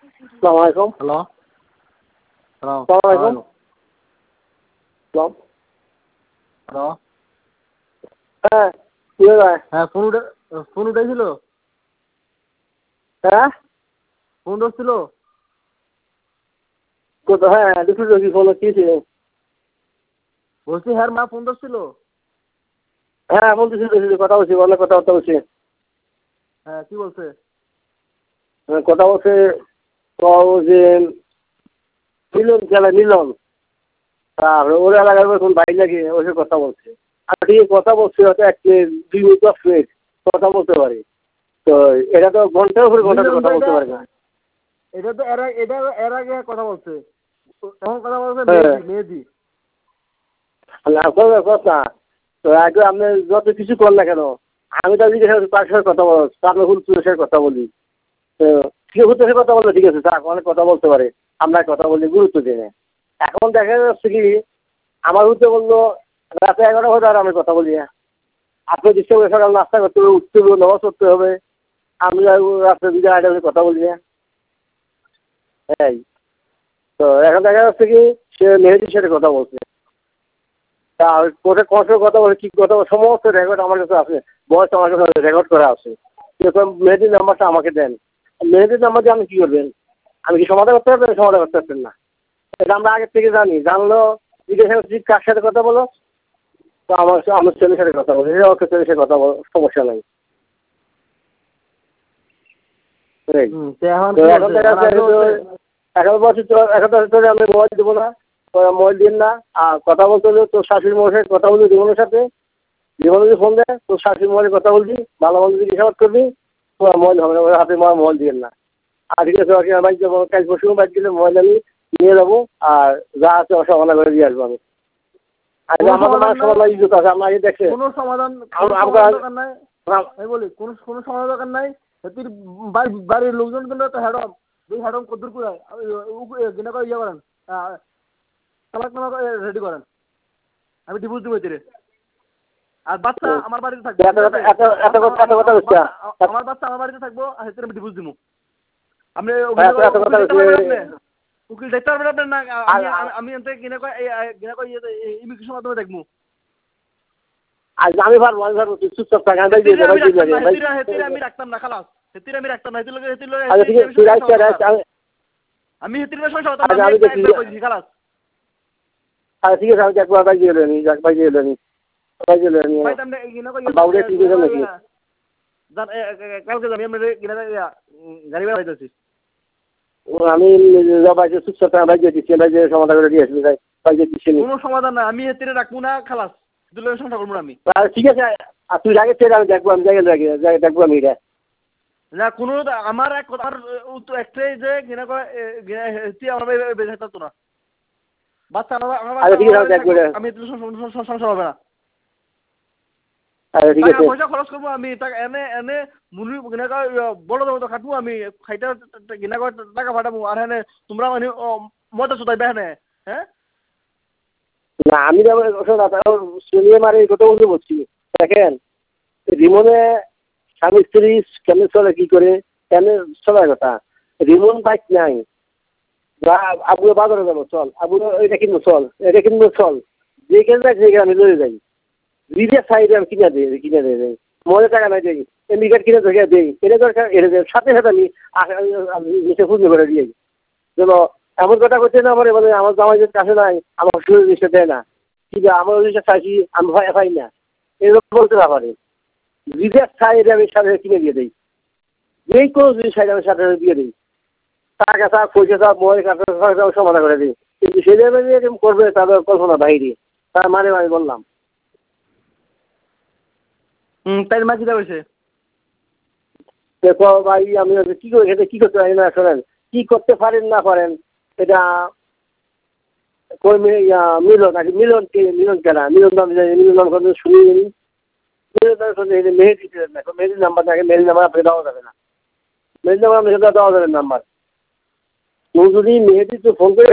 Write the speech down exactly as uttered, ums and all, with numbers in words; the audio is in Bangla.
আসসালামু আলাইকুম। হ্যালো হ্যালো আসসালামু আলাইকুম। হ্যালো হ্যালো হ্যাঁ কি ভাই? হ্যাঁ ফোন উঠে ফোন উঠেছিল হ্যাঁ ফোন ধরছিল কত? হ্যাঁ দুপুর রোগী ফোন কি ছিল? বলছি হ্যাঁ মা ফোন ধরছিল। হ্যাঁ বলতেছি বলতেছি কথা বলছি অনেক কথাবার্তা বলছি। হ্যাঁ কি বলছে? হ্যাঁ, কথা বলছে তো যে মিলন খেলা মিলন তারপরে ওর এলাকার এখন বাইরে লাগিয়ে ওর সাথে কথা বলছে। আর ঠিক কথা বলছে হয়তো এক মিনিট দুই মিনিট দশ মিনিট কথা বলতে পারে। তো এটা তো ঘন্টার উপরে ঘন্টা মিলন কথা তো বলতে এটা পারে না। এটা তো এর আগে- এটা এর আগে কথা বলছে তখন কথা বলছে হ্যাঁ মেহেদি মেহেদি না কোনো কথা তো আগে আপনি যত কিছু করেন না কেন আমি তো জিজ্ঞাসা করছি তার সাথে কথা বল আপনার হুল সাথে কথা বলি। তো ঠিক হুতের সাথে কথা বললে ঠিক আছে স্যার অনেক কথা বলতে পারে আপনার কথা বললে গুরুত্ব দিয়ে নেয়। এখন দেখা যাচ্ছে কি আমার হুতে বললো রাতে এগারোটা হতে আর আমি কথা বলি না। আপনি দৃষ্টি করে সকাল নাস্তা করতে হবে উঠতে হবে নামাজ পড়তে হবে আমি আর রাত্রে দুটো আড়াইটা বলে কথা বলি না। এই তো এখন দেখা যাচ্ছে কি সে মেহেদির সাথে কথা বলছে তা কোথায় কত কথা বলে কী কথা বলে সমস্ত রেকর্ড আমার কাছে আছে বয়স আমার কাছে রেকর্ড করা আছে। এরকম মেহেদির নাম্বারটা আমাকে দেন মেহেদির নাম্বার দিয়ে আপনি কী করবেন? আমি কি সমাধান করতে পারবেন? সমাধান করতে পারবেন না। এটা আমরা আগের থেকে জানি জানলো জিজ্ঞাসা করছি কার সাথে কথা বলো তো আমার আমার ছেলের সাথে কথা বলো এটা ওকে ছেলের সাথে কথা বলো সমস্যা নাই। এই হুম তো এখন তো কি এখন বলছে? দেখা এখন আজকে যাচ্ছে বলছে এখন বলছি তো এখন তো ধরে আমি মোবাইল দেবো না মোবাইল দিন না আর কথা বলতে হলে তোর শাশুড়ি মনের সাথে কথা বলবি জীবনের সাথে জীবন যদি ফোন দেয় তোর শাশুড়ি মোবাইলে কথা বলবি ভালো মন্দ যদি হিসাব করবি তোমার মোবাইল হবে না ওর হাতে আমার মোবাইল দিবেন না। আর ঠিক আছে ওকে বাইক যাবো কাল পরশু বাইক গেলে মোবাইল আমি নিয়ে যাবো আর যা আছে অসমানা করে দিয়ে আসবো আমি। আর কোনো আমাদের সমাধান মানুষ নাই সমাজ ইজ্জত আছে আমরা আগে দেখছে কোনো সমাধান কোনো আমরা সমাধান দরকার নাই আমি বলি কোনো কোনো সমাধান দরকার নাই হেতির বাড়ি বাড়ির লোকজন কিন্তু তো হ্যাডম দুই হ্যাডম কদ্দুর করে কিনা করে ইয়ে করেন তালাক নামা রেডি করেন আমি ডিভোর্স দিব এতে আর বাচ্চা আমার বাড়িতে থাকবে এত কথা এত এত কথা এত কথা হচ্ছে আমার বাচ্চা আমার বাড়িতে থাকবো আর হেতির আমি ডিভোর্স দিব আপনি এত এত কথা উকিল দেখতে পারবেন আপনি হচ্ছে উকিল দেখতে পারবেন আপনার না আমি আমি এতে কিনা কয় কিনা কয় ইমিগ্রেশন মাধ্যমে দেখবো আজ আমি পারবো আমি পারবো তুই চুপচাপ থাক আমি বাইক দিয়ে আমি বাইক রাখতাম না দিয়ে হেতিরা হেতিরা আমি রাখতাম না খালাস হেতিরা আমি রাখতাম না হেতির লগে হেতির লগে আচ্ছা ঠিক আছে তুই রাইট রাইট আমি আমি হেতির লগে সমস্যা হতাম না আচ্ছা আমি আমি একবার দেখি একবার কইছি খালাস আচ্ছা ঠিক আছে আমি একবার বাইক দিয়ে নি যাক বাইক দিয়ে নি বাইক দিয়ে নি ভাই আপনি কিনা কয় বাবুরে ঠিক আছে নাকি কালকে যাবি আমরা কিনা গাড়ি ভাড়া হইতাছি আমি বাইকে চুপচাপ থাক বাইক দিয়ে দিচ্ছি বাইক দিয়ে সমাধান করে দিয়ে আসবি বাইক দিয়ে দিচ্ছি কোনো সমাধান নাই আমি হেতিরে রাখবো না খালাস হেতির লগে সমস্যা করবো না আমি ঠিক আছে আর তুই আগে থেকে আমি দেখবো আমি জায়গায় জায়গায় দেখবো আমি এটা না কোনো আমার এক কথার একটাই যে কিনা কয় হেতি আমার বেঁচে থাকতো না বাচ্চা আমার আমার আচ্ছা ঠিক আছে আমি বাচ্চা দেখবো আমি হেতির সমস্যা হবে না আচ্ছা ঠিক টাকা আছে পয়সা খরচ করবো আমি টাকা এনে এনে মুরগি কিনা কয় বড় দেবো খাটবো আমি খাইতে কিনা কয় টাকা ফাটাবো আর হ্যাঁ তোমরা মানে মজা চোদাইবে হ্যাঁ হ্যাঁ না আমি শুনিয়ে মারে এই কথা বলতে বলছি দেখেন রিমনে স্বামী স্ত্রী কেমন চলে কি করে কেমন চলার কথা রিমন বাইক নাই বা আবুরে বাজারে যাবো চল আবুরে এটা কিনবো চল এটা কিনবো চল যেখানে যাই সেখানে আমি লয়ে যাই নিজের সাইডে আমি কিনে দিই কিনে দিয়ে যাই মনে টাকা নাই দিই এমনি কিনে ধরে দিই এটা দরকার এটা সাথে সাথে আমি নিচে পূর্ণ করে দিই যেন এমন কথা করছে না আমার বলে আমার জামাই যদি কাছে নাই আমার শরীর জিনিসটা দেয় না কিন্তু আমার জিনিসটা চাইছি আমি ভয় পাই না এরকম বলতে না পারে নিজের সাইডে আমি সাথে কিনে দিয়ে দিই যেই কোনো জিনিস সাইডে আমি সাথে দিয়ে দিই টাকা চাপ পয়সা চাপ মোবাইল কাটা সমাধান করে দিই কিন্তু সেটা এরকম করবে তাদের কল্পনা বাইরে তার মানে আমি বললাম হুম তাই মা কিটা হয়েছে দেখো ভাই আমি কি করে খেতে কি করতে পারি না শোনেন কি করতে পারেন না পারেন এটা কই মিলন আর মিলন কি মিলন কেনা মিলন নাম মিলন নাম করে শুনি মিলন নাম মেহেদি মেহেদির নাম্বার থাকে মেহেদির নাম্বার আপনি দেওয়া যাবে না মেহেদির নাম্বার আপনি দেওয়া যাবে নাম্বার তুমি যদি মেহেদি তো ফোন করে